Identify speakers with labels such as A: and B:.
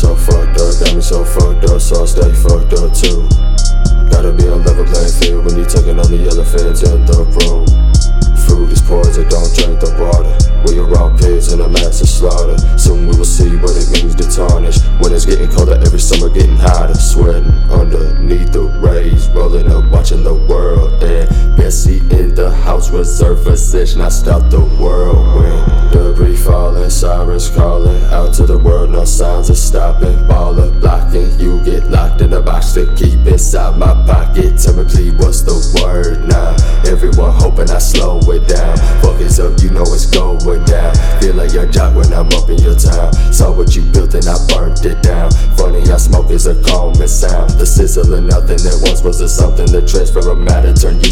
A: so fucked up, got me so fucked up, so I stay fucked up too. Gotta be on level playing field when you taking on the elephants in the room. Food is poison, don't drink the water. We are all pigs in a massive slaughter. Soon we will see what it means to tarnish. When it's getting colder, every summer getting hotter. Sweating underneath the rays, rolling up, watching the world. And Bessie in the house, reserved for session. I stop the whirlwind. Debris falling, sirens calling out to the world. No signs of stopping. Baller blocking, you get locked in a box to keep inside my pocket. Tell me please, what's the word now? Everyone hoping I slow it down. Fuck it up, you know it's going down. Feel like your jock when I'm up in your town. Saw what you built and I burnt it down. Funny how smoke is a calming sound. The sizzle of nothing that once was a something. The transfer of matter turned you